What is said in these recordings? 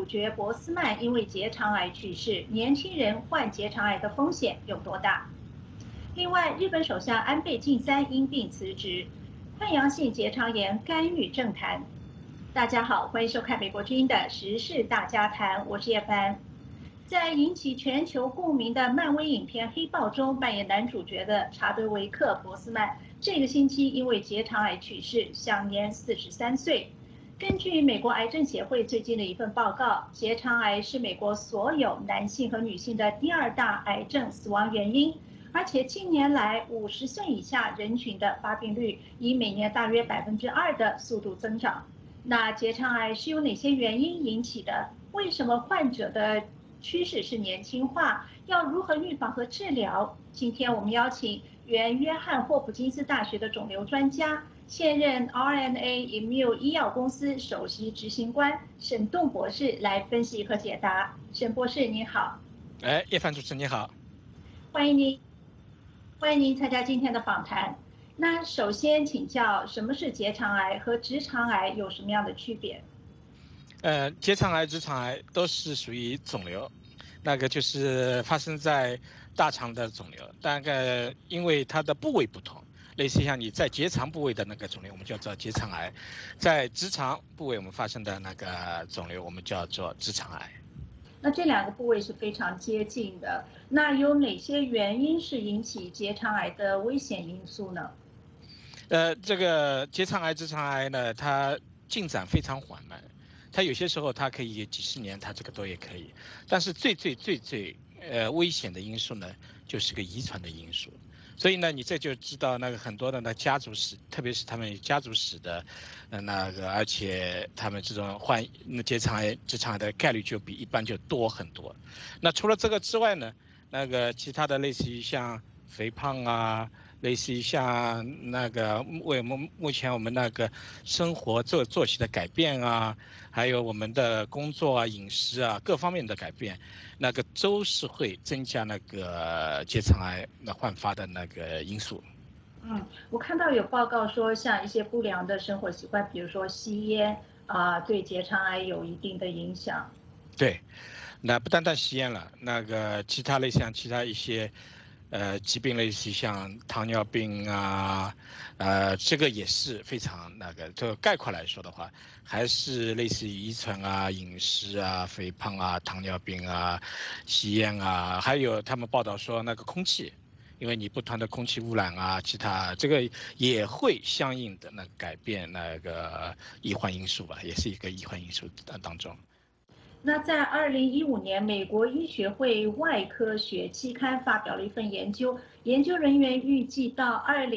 角博斯曼因为结肠癌去世，年轻人患结肠癌的风险有多大？另外，日本首相安倍晋三因病辞职，溃疡性结肠炎干预政坛。大家好，欢迎收看美国之音的时事大家谈，我是叶帆。在引起全球共鸣的漫威影片《黑豹》中扮演男主角的查德维克·博斯曼，这个星期因为结肠癌去世，享年43岁。根据美国癌症协会最近的一份报告，结肠癌是美国所有男性和女性的第2大癌症死亡原因，而且近年来50岁以下人群的发病率以每年大约2%的速度增长。那结肠癌是由哪些原因引起的？为什么患者的趋势是年轻化？要如何预防和治疗？今天我们邀请原约翰霍普金斯大学的肿瘤专家，现任 RNA Immune 医药公司首席执行官沈栋博士来分析和解答。沈博士您好。 叶帆主持你好。 欢迎您参加今天的访谈。那首先请教，什么是结肠癌和直肠癌有什么样的区别？ 结肠癌、直肠癌都是属于肿瘤，那个就是发生在大肠的肿瘤，大概因为它的部位不同，类似像你在结肠部位的那个肿瘤，我们叫做结肠癌；在直肠部位我们发生的那个肿瘤，我们叫做直肠癌。 那这2个部位是非常接近的，那有哪些原因是引起结肠癌的危险因素呢？ 这个结肠癌、直肠癌呢，它进展非常缓慢，它有些时候它可以几十年，它这个都也可以。但是最危险的因素呢，就是个遗传的因素。所以呢，你这就知道那个很多的那家族史，特别是他们家族史的，那个而且他们这种患结肠癌、直肠癌的概率就比一般就多很多。那除了这个之外呢，那个其他的类似于像肥胖啊。类似于像那个为我们目前我们那个生活作息的改变啊，还有我们的工作啊、饮食啊各方面的改变，那个都是会增加那个结肠癌焕发的那个因素。 我看到有报告说，像一些不良的生活习惯，比如说吸烟对结肠癌有一定的影响。 对，那不单单吸烟了，那个其他类像其他一些疾病类似像糖尿病啊，这个也是非常那个，就概括来说的话，还是类似于遗传啊、饮食啊、肥胖啊、糖尿病啊、吸烟啊，还有他们报道说那个空气，因为你不断的空气污染啊，其他这个也会相应的改变那个易患因素吧，也是一个易患因素当中。 那在2015年，美国医学会外科学期刊发表了一份研究，研究人员预计到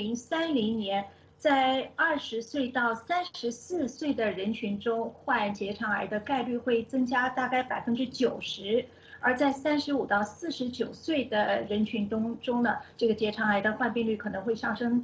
2030年，在20岁到34岁的人群中，患结肠癌的概率会增加大概90%，而在35到49岁的人群中呢，这个结肠癌的患病率可能会上升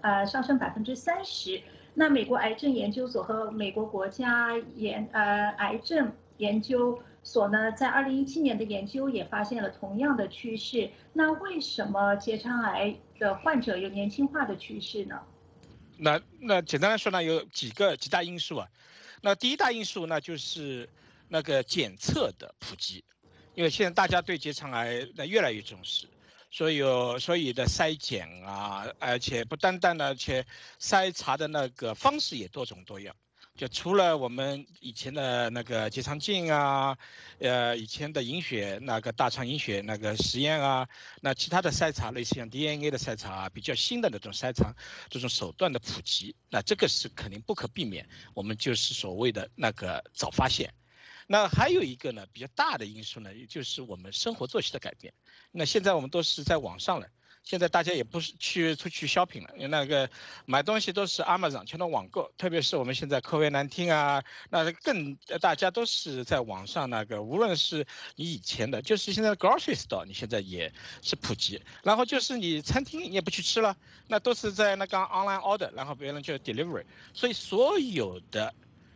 30%。那美国癌症研究所和美国国家癌症研究所呢，在2017年的研究也发现了同样的趋势。那为什么结肠癌的患者有年轻化的趋势呢？ 那简单来说呢，有几大因素啊。那第一大因素呢，就是那个检测的普及，因为现在大家对结肠癌越来越重视，所以的筛检啊，而且不单单的，而且筛查的那个方式也多种多样。就除了我们以前的那个结肠镜啊，以前的隐血那个大肠隐血那个实验啊，那其他的筛查，类似像 DNA 的筛查啊，比较新的那种筛查这种手段的普及，那这个是肯定不可避免，我们就是所谓的那个早发现。那还有一个呢，比较大的因素呢，也就是我们生活作息的改变。那现在我们都是在网上了，现在大家也不是出去 shopping 了，因为那个买东西都是 Amazon 全都网购，特别是我们现在COVID-19啊，那大家都是在网上那个，无论是你以前的，就是现在的 grocery store，你现在也是普及，然后就是你餐厅你也不去吃了，那都是在那个 online order，然后别人就 delivery，所以所有的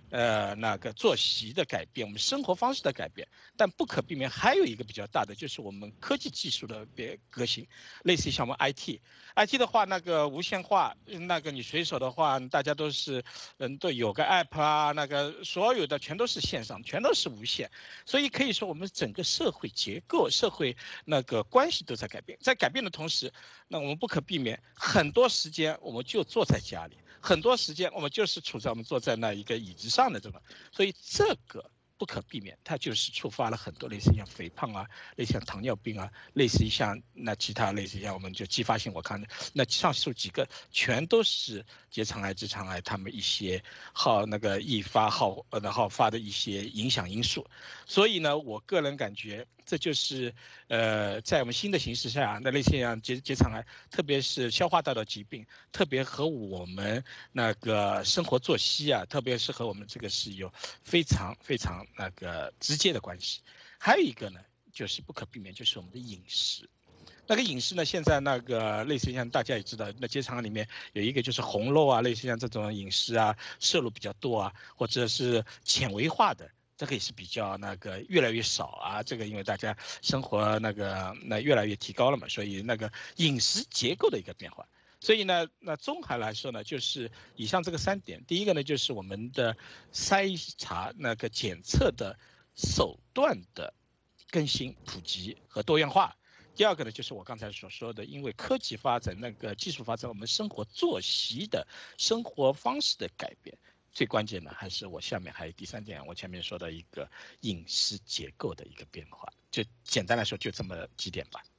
那个作息的改变，我们生活方式的改变，但不可避免还有一个比较大的，就是我们科技技术的革新，类似于像我们 IT 的话，那个无线化，那个你随手的话，大家都是，都有个 app 啊，那个所有的全都是线上，全都是无线，所以可以说我们整个社会结构、社会那个关系都在改变，在改变的同时，那我们不可避免，很多时间我们就坐在家里。很多时间我们就是处在我们坐在那一个椅子上的这个，所以这个不可避免，它就是触发了很多类似像肥胖啊，类似像糖尿病啊，类似于像那其他类似像我们就继发性，我看那上述几个全都是结肠癌、直肠癌他们一些那个易发好发的一些影响因素，所以呢，我个人感觉这就是在我们新的形势下，那类似像结肠癌，特别是消化道的疾病。特别和我们那个生活作息啊，特别是和我们这个是有非常非常那个直接的关系。还有一个呢，就是不可避免，就是我们的饮食。那个饮食呢，现在那个类似像大家也知道，那街场里面有一个就是红肉啊，类似像这种饮食啊，摄入比较多啊，或者是纤维化的。这个也是比较那个越来越少啊，这个因为大家生活那越来越提高了嘛，所以那个饮食结构的一个变化。所以呢，那综合来说呢，就是以上这个3点。第一个呢，就是我们的筛查那个检测的手段的更新、普及和多样化。第二个呢，就是我刚才所说的，因为科技发展、那个技术发展，我们生活作息的生活方式的改变。最关键的还是我下面还有第3点，我前面说的一个饮食结构的一个变化。就简单来说，就这么几点吧。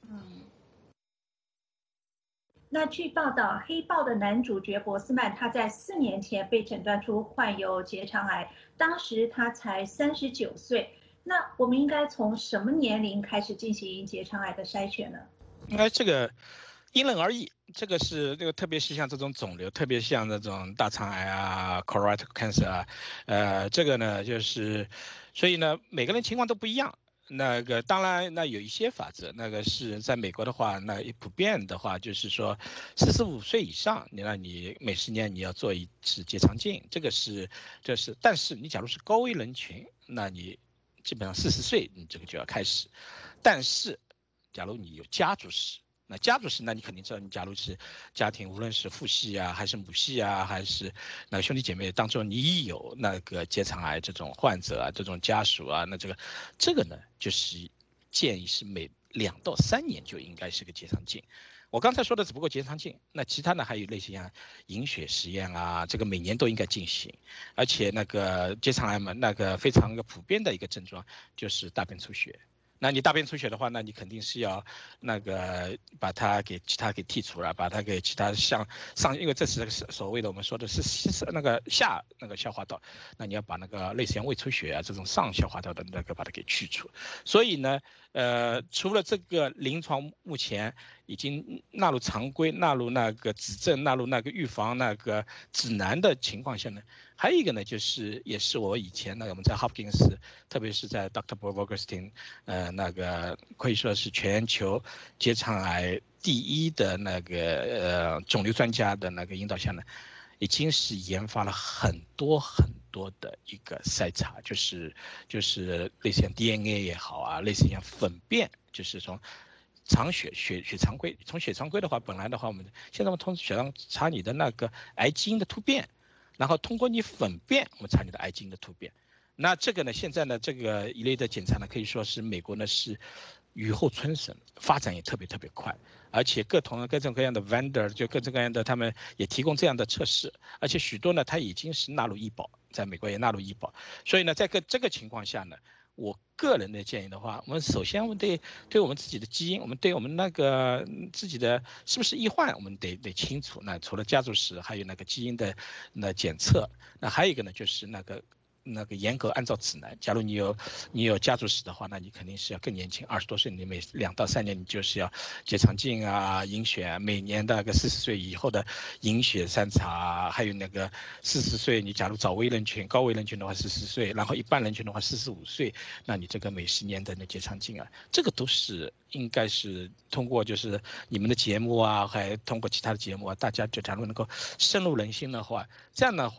那据报道，《黑豹》的男主角博斯曼，他在4年前被诊断出患有结肠癌，当时他才39岁。那我们应该从什么年龄开始进行结肠癌的筛选呢？ 应该这个因人而异，这个是特别是像这种肿瘤，特别像那种大肠癌啊 colorectal cancer 啊，这个呢就是，所以呢每个人情况都不一样。那个当然，那有一些法则，那个是在美国的话，那普遍的话就是说，45岁以上，你每10年你要做一次结肠镜，这是，但是你假如是高危人群，那你基本上40岁你这个就要开始，但是假如你有家族史。那家族史，那你肯定知道，你假如是家庭，无论是父系啊，还是母系啊，还是那个兄弟姐妹当中，你有那个结肠癌这种患者啊，这种家属啊，那这个呢，就是建议是每2到3年就应该是个结肠镜。我刚才说的只不过结肠镜，那其他呢还有类似像饮血实验啊，这个每年都应该进行。而且那个结肠癌嘛，那个非常普遍的一个症状就是大便出血。那你大便出血的话，那你肯定是要那个把它给其他给剔除了，把它给其他因为这是所谓的我们说的是那个下那个消化道，那你要把那个类似像胃出血啊这种上消化道的那个把它给去除。所以呢，除了这个临床目前已经纳入常规、纳入那个指证、纳入那个预防那个指南的情况下呢，还有一个呢，也是我以前呢我们在 Hopkins，特别是在 Dr. Bob Augustine，那个可以说是全球结肠癌第一的那个肿瘤专家的那个引导下呢，已经是研发了很多很多的一个筛查，就是类似像 DNA 也好啊，类似像粪便，就是从血常规，从血常规的话，本来的话现在我们通血常查你的那个癌基因的突变，然后通过你粪便我们查你的癌基因的突变。那这个呢，现在呢，这个一类的检查呢，可以说是美国呢是雨后春笋，发展也特别特别快，而且各种各样的 vendor， 就各种各样的他们也提供这样的测试，而且许多呢，它已经是纳入医保，在美国也纳入医保，所以呢，在这个情况下呢，我个人的建议的话，我们首先对我们自己的基因，我们对我们那个自己的是不是易患，我们得清楚。那除了家族史，还有那个基因的检测，那还有一个呢，就是那个严格按照指南。假如你有家族史的话，那你肯定是要更年轻，20多岁，你每2到3年你就是要结肠镜啊、饮血，每年的个40岁以后的饮血筛查，还有那个40岁，你假如早危人群、高危人群的话40岁，然后一般人群的话45岁，那你这个每10年的那结肠镜啊，这个都是应该是通过就是你们的节目啊，还通过其他的节目啊，大家就假如能够深入人心的话，这样的话呢。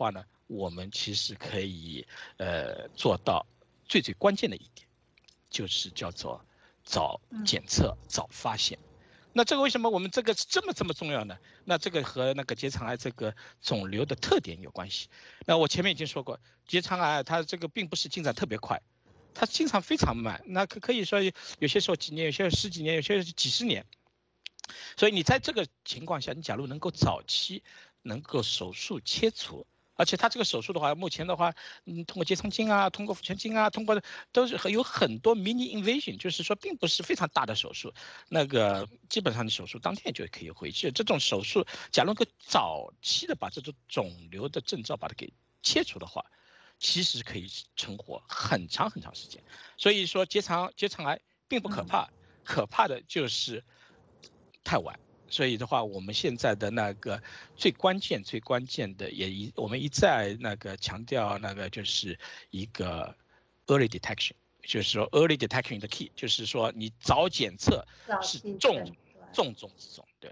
我们其实可以做到最关键的一点，就是叫做早检测、早发现。那这个为什么我们这个是这么重要呢？那这个和那个结肠癌这个肿瘤的特点有关系。那我前面已经说过，结肠癌它这个并不是进展特别快，它经常非常慢。那可以说有些时候几年，有些十几年，有些几十年。所以你在这个情况下，你假如能够早期能够手术切除。而且它这个手术的话，目前的话，通过结肠镜啊，通过腹腔镜啊，通过都是有很多 mini invasion， 就是说并不是非常大的手术，那个基本上你手术当天就可以回去。这种手术，假如能够早期的把这种肿瘤的症状把它给切除的话，其实可以存活很长时间。所以说结肠癌并不可怕，可怕的就是太晚。所以的话，我们现在的那个最关键的，我们一再那个强调那个就是一个 early detection， 就是说 early detection 的 key， 就是说你早检测是重中之重，对。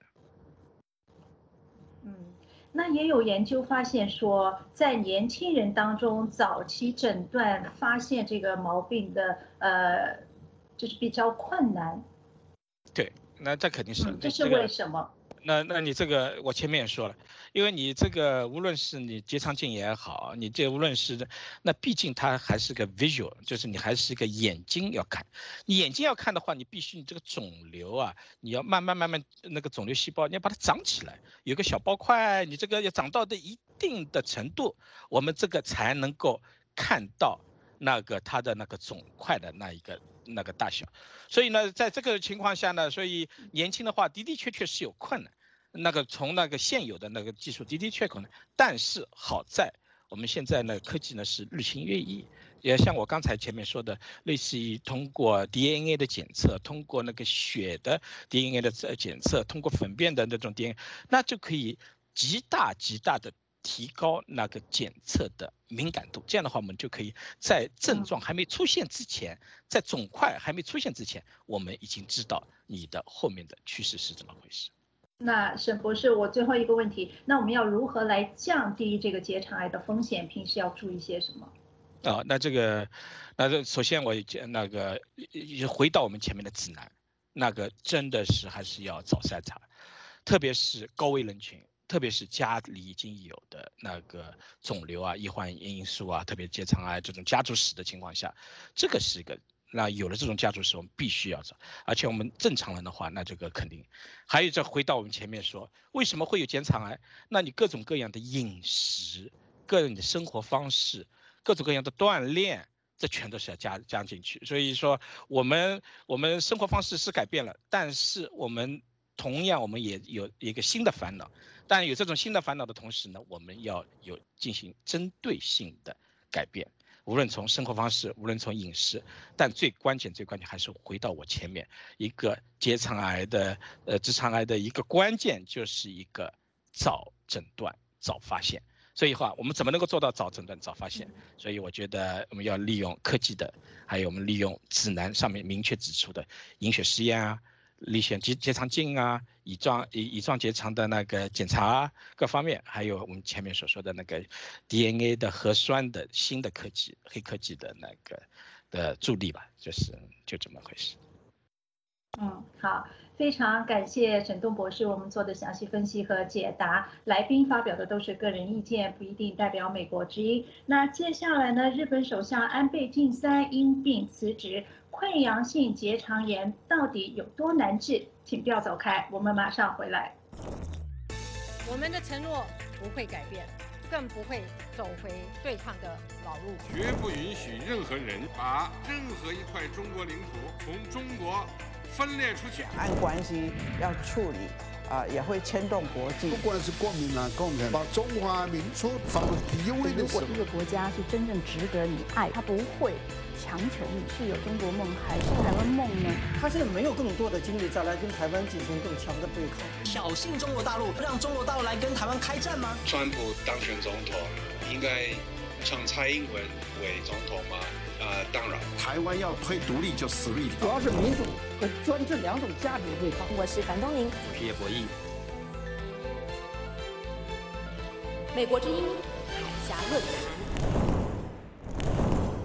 那也有研究发现说，在年轻人当中早期诊断发现这个毛病的就是比较困难。 对。那这肯定是， 这是为什么？ 那你这个我前面也说了，因为你这个无论是你结肠镜也好，你这无论是那毕竟它还是个 visual， 就是你还是一个眼睛要看，你眼睛要看的话，你必须你这个肿瘤啊，你要慢慢那个肿瘤细胞你要把它长起来，有个小包块，你这个要长到的一定的程度，我们这个才能够看到那个它的那个肿块的那个大小。所以呢，在这个情况下呢，所以年轻的话的确是有困难。那个从那个现有的那个技术的确可能，但是好在我们现在呢科技呢是日新月异，也像我刚才前面说的，类似于通过 DNA 的检测，通过那个血的 DNA 的检测，通过粪便的那种 DNA， 那就可以极大的提高那个检测的敏感度。这样的话，我们就可以在症状还没出现之前，在肿块还没出现之前，我们已经知道你的后面的趋势是怎么回事。 那沈博士，我最后一个问题，那我们要如何来降低这个结肠癌的风险？平时要注意些什么？ 那首先我那个回到我们前面的指南，那个真的是还是要早筛查，特别是高危人群，特别是家里已经有的那个肿瘤啊、易患因素啊，特别结肠癌这种家族史的情况下，这个是一个。那有了这种家族史，我们必须要找，而且我们正常人的话，那这个肯定。还有再回到我们前面说，为什么会有结肠癌？那你各种各样的饮食、个人的生活方式、各种各样的锻炼，这全都是要加进去。所以说，我们生活方式是改变了，但是我们同样我们也有一个新的烦恼。但有这种新的烦恼的同时呢，我们要进行针对性的改变。无论从生活方式，无论从饮食，但最关键还是回到我前面一个结肠癌的直肠癌的一个关键，就是一个早诊断、早发现。所以话，我们怎么能够做到早诊断、早发现？所以我觉得我们要利用科技的，还有我们利用指南上面明确指出的隐血实验啊。立选结肠镜啊，乙状结肠的那个检查啊，各方面，还有我们前面所说的那个 DNA 的核酸的新的科技、黑科技的那个的助力吧，就这么回事。 好，非常感谢沈栋博士我们做的详细分析和解答。来宾发表的都是个人意见，不一定代表美国之音。那接下来呢，日本首相安倍晋三因病辞职。溃疡性结肠炎到底有多难治？请不要走开，我们马上回来。 我们的承诺不会改变，更不会走回对抗的老路。 绝不允许任何人把任何一块中国领土从中国分裂出去。 两岸关系要处理，也会牵动国际。 不管是国民党、共产党，把中华民族放到第一位的时候， 如果一个国家是真正值得你爱，他不会强求你是有中国梦还是台湾梦呢？ 他现在没有更多的精力再来跟台湾进行更强的对抗。 挑衅中国大陆，让中国大陆来跟台湾开战吗？ 川普当选总统，应该让蔡英文为总统吗？当然。 台湾要推独立就死路一条。 主要是民主和专制两种价值对抗。 我是樊东宁， 我是叶博弈。 美国之音家论坛。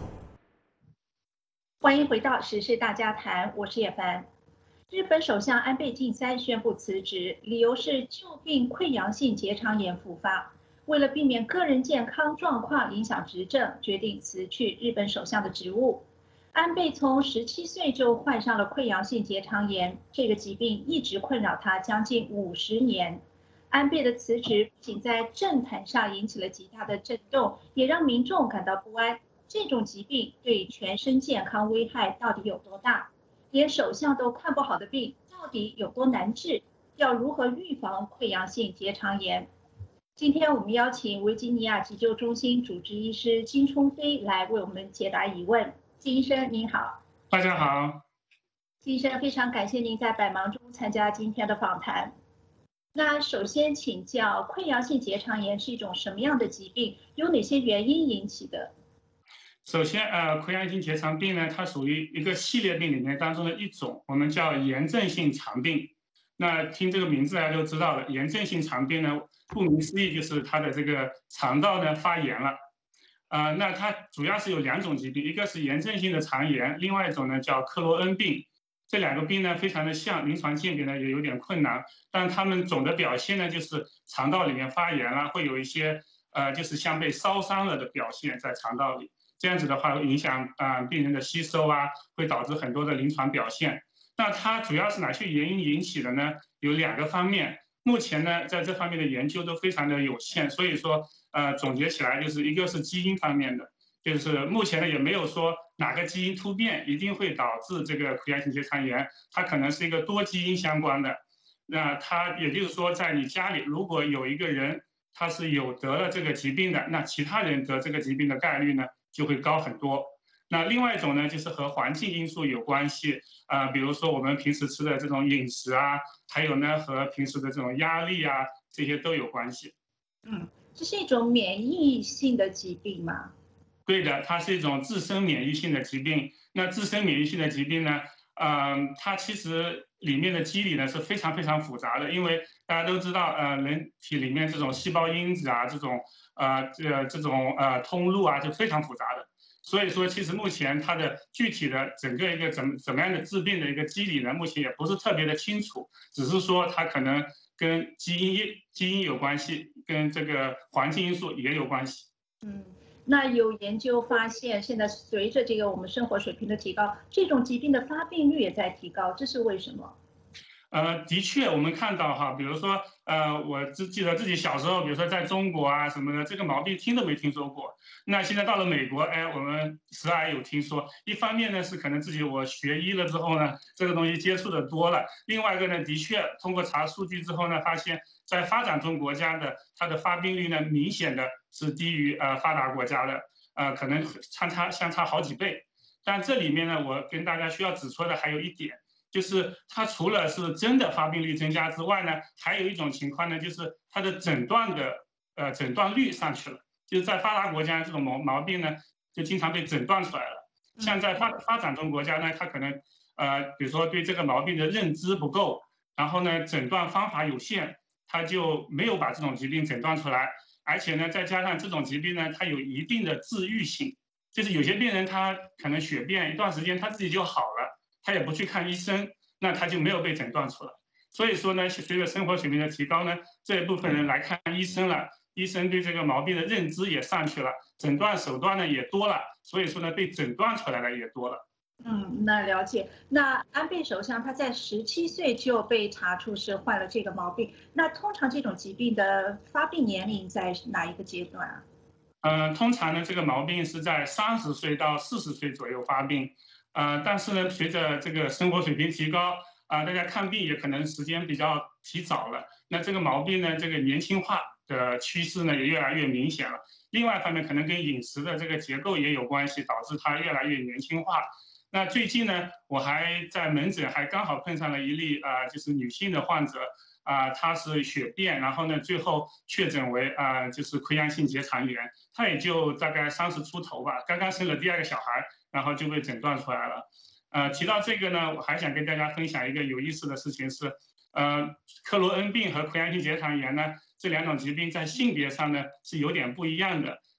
欢迎回到时事大家谈，我是叶凡。日本首相安倍晋三宣布辞职，理由是旧病溃疡性结肠炎复发。为了避免个人健康状况影响执政，决定辞去日本首相的职务。安倍从17岁就患上了溃疡性结肠炎，这个疾病一直困扰他将近50年。安倍的辞职不仅在政坛上引起了极大的震动，也让民众感到不安。这种疾病对全身健康危害到底有多大？连首相都看不好的病，到底有多难治？要如何预防溃疡性结肠炎？今天我们邀请维吉尼亚急救中心主治医师金冲飞来为我们解答疑问。金医生您好。 大家好。 金医生，非常感谢您在百忙中参加今天的访谈。那首先请教，溃疡性结肠炎是一种什么样的疾病？有哪些原因引起的？ 首先，溃疡性结肠病呢，它属于一个系列病里面当中的一种，我们叫炎症性肠病。那听这个名字大家就知道了，炎症性肠病呢，顾名思义就是它的这个肠道呢发炎了。那它主要是有2种疾病，一个是炎症性的肠炎，另外一种呢叫克罗恩病。这2个病呢非常的像，临床鉴别呢也有点困难，但它们总的表现呢就是肠道里面发炎了，会有一些就是像被烧伤了的表现在肠道里。这样子的话会影响病人的吸收啊，会导致很多的临床表现。那它主要是哪些原因引起的呢？有2个方面。目前呢，在这方面的研究都非常的有限，所以说总结起来就是一个是基因方面的，就是目前呢也没有说哪个基因突变一定会导致这个溃疡性结肠炎，它可能是一个多基因相关的。那它也就是说，在你家里如果有一个人他是有得了这个疾病的，那其他人得这个疾病的概率呢就会高很多。那另外一种呢，就是和环境因素有关系，比如说我们平时吃的这种饮食啊，还有呢和平时的这种压力啊，这些都有关系。 这是一种免疫性的疾病吗？ 对的，它是一种自身免疫性的疾病。那自身免疫性的疾病呢，它其实里面的机理呢是非常非常复杂的，因为大家都知道，人体里面这种细胞因子啊，这种通路啊，就非常复杂的。所以说，其实目前它的具体的整个一个怎么样的治病的一个机理呢，目前也不是特别的清楚，只是说它可能跟基因有关系，跟这个环境因素也有关系。 那有研究发现，现在随着这个我们生活水平的提高，这种疾病的发病率也在提高，这是为什么？ 的确，我们看到哈，比如说，我记得自己小时候，比如说在中国啊什么的，这个毛病听都没听说过。那现在到了美国，我们时而有听说。一方面呢，是可能自己我学医了之后呢，这个东西接触的多了；另外一个呢，的确通过查数据之后呢，发现在发展中国家的它的发病率呢，明显的是低于发达国家的，可能相差好几倍。但这里面呢，我跟大家需要指出的还有一点。就是它除了是真的发病率增加之外呢，还有一种情况呢，就是它的诊断率上去了。就是在发达国家这种毛病呢，就经常被诊断出来了。像在发展中国家呢，它可能比如说对这个毛病的认知不够，然后呢诊断方法有限，它就没有把这种疾病诊断出来。而且呢，再加上这种疾病呢，它有一定的治愈性，就是有些病人他可能血便一段时间他自己就好了。他也不去看医生，那他就没有被诊断出来。所以说呢，随着生活水平的提高呢，这一部分人来看医生了，医生对这个毛病的认知也上去了，诊断手段呢也多了，所以说呢，被诊断出来的也多了。 那了解。那安倍首相他在17岁就被查出是患了这个毛病，那通常这种疾病的发病年龄在哪一个阶段啊？ 通常呢，这个毛病是在30岁到40岁左右发病。但是呢，随着这个生活水平提高，大家看病也可能时间比较提早了。那这个毛病呢，这个年轻化的趋势呢也越来越明显了。另外一方面，可能跟饮食的这个结构也有关系，导致它越来越年轻化。那最近呢，我还在门诊还刚好碰上了一例就是女性的患者，她是血便，然后呢最后确诊为就是溃疡性结肠炎，她也就大概30出头吧，刚刚生了第2个小孩。然后就被诊断出来了。提到这个呢，我还想跟大家分享一个有意思的事情是，克罗恩病和溃疡性结肠炎呢，这2种疾病在性别上呢是有点不一样的。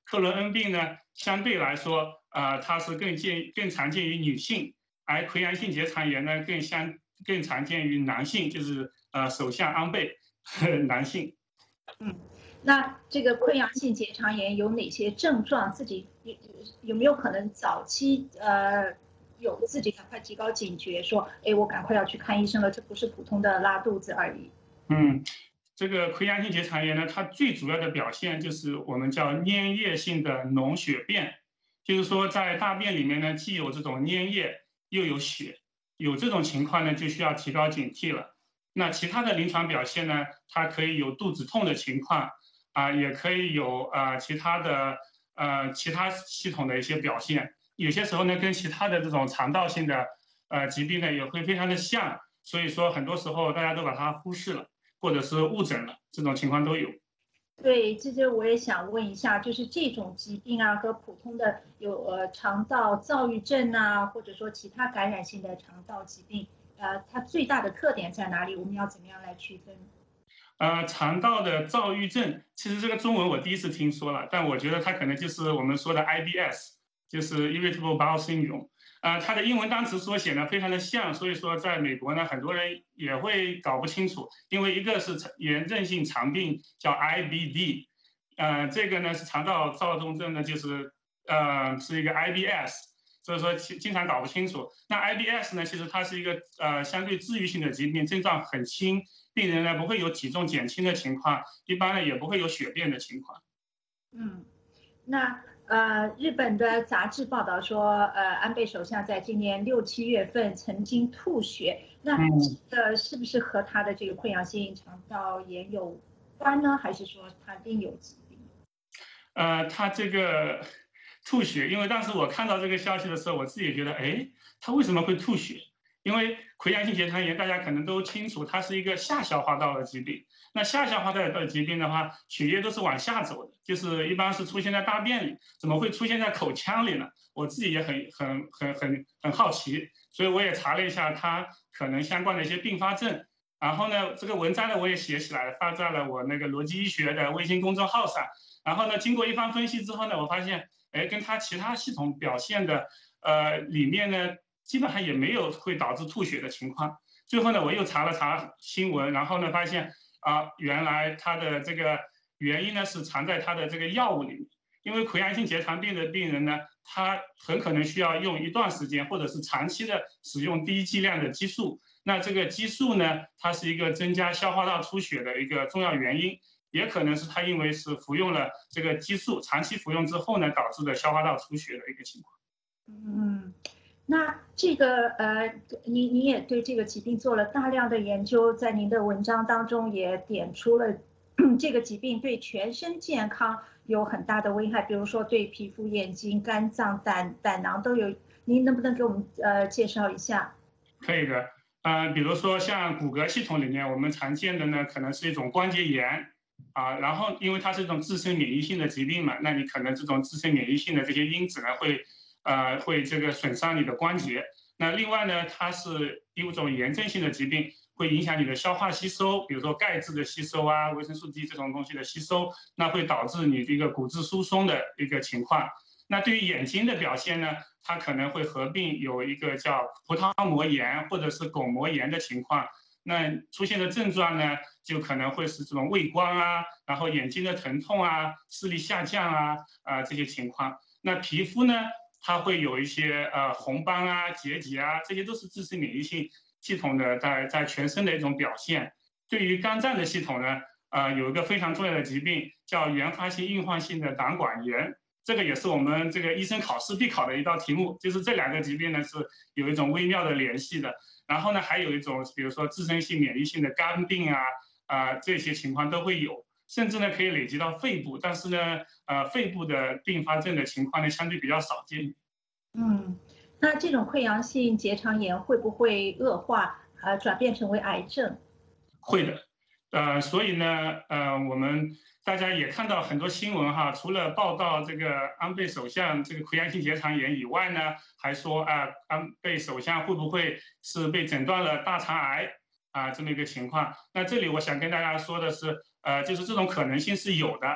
克罗恩病呢，相对来说，它是更常见于女性，而溃疡性结肠炎呢更常见于男性，就是首相安倍男性。 那这个溃疡性结肠炎有哪些症状？自己有没有可能早期有自己赶快提高警觉，说，哎，我赶快要去看医生了，这不是普通的拉肚子而已。 这个溃疡性结肠炎呢，它最主要的表现就是我们叫粘液性的脓血便，就是说在大便里面呢，既有这种粘液，又有血，有这种情况呢，就需要提高警惕了。那其他的临床表现呢，它可以有肚子痛的情况，也可以有其他系统的一些表现，有些时候呢，跟其他的这种肠道性的疾病呢也会非常的像，所以说很多时候大家都把它忽视了，或者是误诊了，这种情况都有。 对，这就我也想问一下，就是这种疾病啊，和普通的有肠道躁郁症啊，或者说其他感染性的肠道疾病，它最大的特点在哪里？我们要怎么样来区分？ 肠道的躁郁症，其实这个中文我第一次听说了，但我觉得它可能就是我们说的 IBS， 就是 Irritable Bowel Syndrome。它的英文单词缩写呢非常的像，所以说在美国呢很多人也会搞不清楚，因为一个是炎症性肠病叫 IBD， 这个呢是肠道躁动症呢就是是一个 IBS， 所以说经常搞不清楚。那 IBS 呢其实它是一个相对治愈性的疾病，症状很轻，病人呢不会有体重减轻的情况，一般呢也不会有血便的情况。 那日本的杂志报道说，安倍首相在今年6、7月份曾经吐血，那是不是和他的这个溃疡性肠道炎有关呢？还是说他另有疾病？ 他这个吐血，因为当时我看到这个消息的时候，我自己也觉得，哎，他为什么会吐血？因为溃疡性结肠炎大家可能都清楚，它是一个下消化道的疾病。那下消化道的疾病的话，血液都是往下走的，就是一般是出现在大便里，怎么会出现在口腔里呢？我自己也很好奇，所以我也查了一下它可能相关的一些并发症。然后呢，这个文章呢我也写起来了，发在了我那个逻辑医学的微信公众号上。然后呢，经过一番分析之后呢，我发现，哎，跟它其他系统表现的里面呢，基本上也没有会导致吐血的情况。最后呢，我又查了查新闻，然后呢发现原来它的这个原因呢是藏在它的这个药物里面。因为溃疡性结肠病的病人呢，他很可能需要用一段时间或者是长期的使用低剂量的激素。那这个激素呢，它是一个增加消化道出血的一个重要原因，也可能是他因为是服用了这个激素，长期服用之后呢，导致的消化道出血的一个情况。 那这个你也对这个疾病做了大量的研究，在您的文章当中也点出了这个疾病对全身健康有很大的危害，比如说对皮肤、眼睛、肝脏、胆囊都有。您能不能给我们介绍一下？ 可以的，比如说像骨骼系统里面，我们常见的呢可能是一种关节炎然后因为它是一种自身免疫性的疾病嘛，那你可能这种自身免疫性的这些因子呢会这个损伤你的关节。那另外呢，它是一种炎症性的疾病，会影响你的消化吸收，比如说钙质的吸收维生素 D 这种东西的吸收，那会导致你这个骨质疏松的一个情况。那对于眼睛的表现呢，它可能会合并有一个叫葡萄膜炎或者是巩膜炎的情况。那出现的症状呢，就可能会是这种畏光然后眼睛的疼痛视力下降这些情况。那皮肤呢，它会有一些红斑结节这些都是自身免疫性系统的在全身的一种表现。对于肝脏的系统呢，有一个非常重要的疾病叫原发性硬化性的胆管炎，这个也是我们这个医生考试必考的一道题目，就是这两个疾病呢是有一种微妙的联系的。然后呢，还有一种比如说自身性免疫性的肝病这些情况都会有，甚至呢可以累积到肺部，但是呢肺部的并发症的情况呢相对比较少见。 那这种溃疡性结肠炎会不会恶化转变成为癌症？ 会的，所以呢我们大家也看到很多新闻除了报道这个安倍首相这个溃疡性结肠炎以外呢，还说安倍首相会不会是被诊断了大肠癌这么一个情况。那这里我想跟大家说的是，就是这种可能性是有的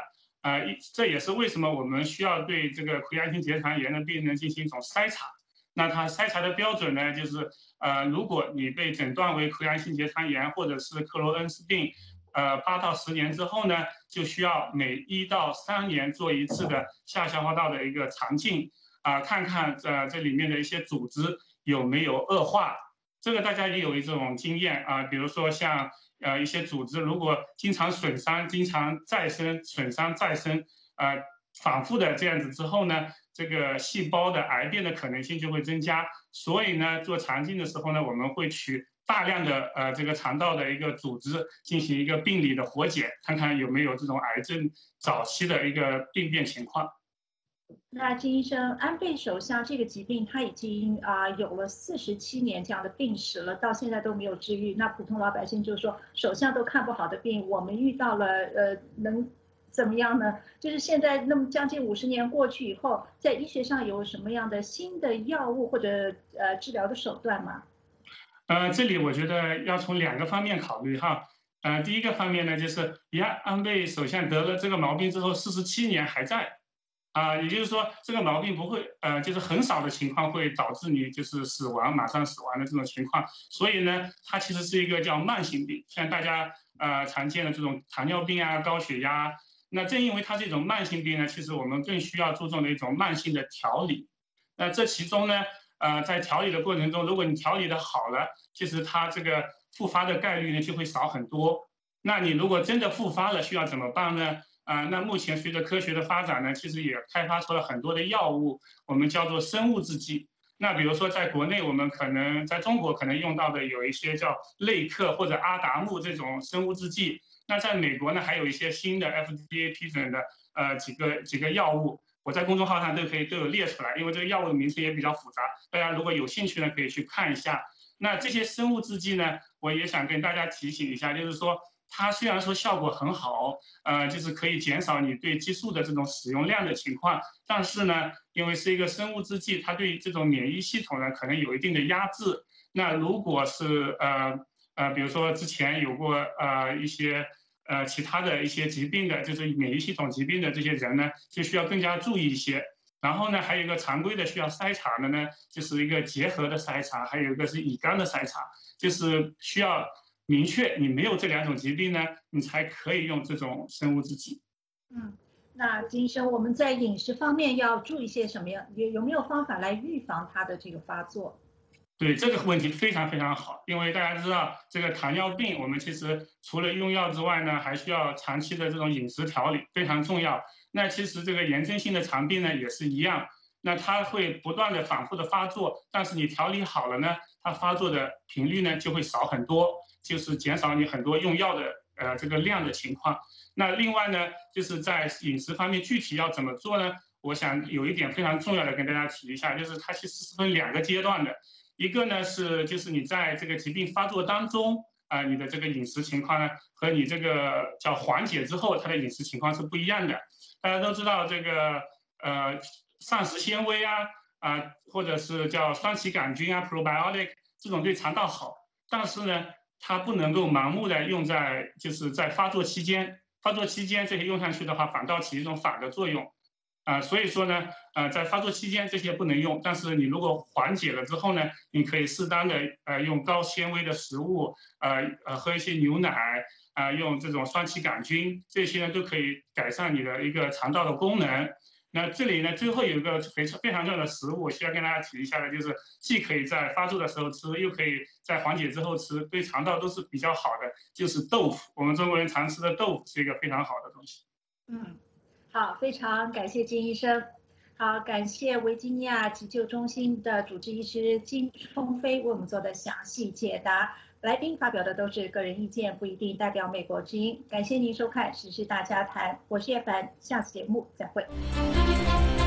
这也是为什么我们需要对这个溃疡性结肠炎的病人进行一种筛查。那它筛查的标准呢，就是如果你被诊断为溃疡性结肠炎或者是克罗恩氏病，8到10年之后呢，就需要每1到3年做一次的下消化道的一个肠镜看看这里面的一些组织有没有恶化。这个大家也有一种经验比如说像一些组织如果经常损伤、经常再生、损伤再生，反复的这样子之后呢，这个细胞的癌变的可能性就会增加。所以呢，做肠镜的时候呢，我们会取大量的这个肠道的一个组织进行一个病理的活检，看看有没有这种癌症早期的一个病变情况。 那金医生，安倍首相这个疾病他已经有了47年这样的病史了，到现在都没有治愈。那普通老百姓就说，首相都看不好的病，我们遇到了能怎么样呢？就是现在那么将近50年过去以后，在医学上有什么样的新的药物或者治疗的手段吗？ 这里我觉得要从2个方面考虑哈。第一个方面呢，就是安倍首相得了这个毛病之后47年还在。也就是说，这个毛病不会，就是很少的情况会导致你就是死亡，马上死亡的这种情况。所以呢，它其实是一个叫慢性病，像大家常见的这种糖尿病高血压。那正因为它是一种慢性病呢，其实我们更需要注重的一种慢性的调理。那这其中呢，在调理的过程中，如果你调理的好了，其实它这个复发的概率呢就会少很多。那你如果真的复发了，需要怎么办呢？那目前随着科学的发展呢，其实也开发出了很多的药物，我们叫做生物制剂。那比如说在国内，我们可能在中国可能用到的有一些叫类克或者阿达木这种生物制剂。那在美国呢，还有一些新的 FDA 批准的几个药物，我在公众号上都有列出来，因为这个药物的名称也比较复杂，大家如果有兴趣呢，可以去看一下。那这些生物制剂呢，我也想跟大家提醒一下，就是说它虽然说效果很好，就是可以减少你对激素的这种使用量的情况，但是呢，因为是一个生物制剂，它对这种免疫系统呢可能有一定的压制。那如果是比如说之前有过一些其他的一些疾病的，就是免疫系统疾病的这些人呢，就需要更加注意一些。然后呢，还有一个常规的需要筛查的呢，就是一个结合的筛查，还有一个是乙肝的筛查，就是需要明确你没有这2种疾病呢，你才可以用这种生物制剂。 那金医生，我们在饮食方面要注意些什么样？有没有方法来预防它的这个发作？ 对，这个问题非常非常好，因为大家知道这个糖尿病，我们其实除了用药之外呢，还需要长期的这种饮食调理，非常重要。那其实这个炎症性的肠病呢也是一样，那它会不断的反复的发作，但是你调理好了呢，它发作的频率呢就会少很多，就是减少你很多用药的这个量的情况。那另外呢，就是在饮食方面具体要怎么做呢？我想有一点非常重要的跟大家提一下，就是它其实是分2个阶段的。一个呢就是你在这个疾病发作当中你的这个饮食情况呢，和你这个叫缓解之后，它的饮食情况是不一样的。大家都知道这个膳食纤维或者是叫双歧杆菌probiotic 这种对肠道好，但是呢，它不能够盲目的用在就是在发作期间，这些用上去的话，反倒起一种反的作用。所以说呢，在发作期间这些不能用，但是你如果缓解了之后呢，你可以适当的用高纤维的食物，喝一些牛奶，用这种双歧杆菌，这些呢都可以改善你的一个肠道的功能。那这里呢，最后有一个非常重要的食物，我需要跟大家提一下的，就是既可以在发作的时候吃，又可以在缓解之后吃，对肠道都是比较好的，就是豆腐。我们中国人常吃的豆腐是一个非常好的东西。 好，非常感谢金医生。好，感谢维吉尼亚急救中心的主治医师金冲飞为我们做的详细解答。来宾发表的都是个人意见，不一定代表美国之音。感谢您收看《时事大家谈》，我是叶凡，下次节目再会。